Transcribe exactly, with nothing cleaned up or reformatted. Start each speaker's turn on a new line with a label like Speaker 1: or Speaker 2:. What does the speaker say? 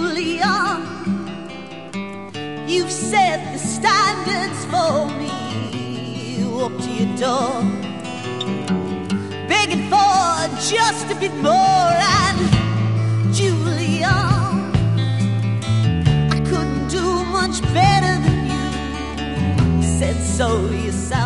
Speaker 1: Julia, you've set the standards for me. Walk to your door, begging for just a bit more. And Julia, I couldn't do much better than you. You said so yourself.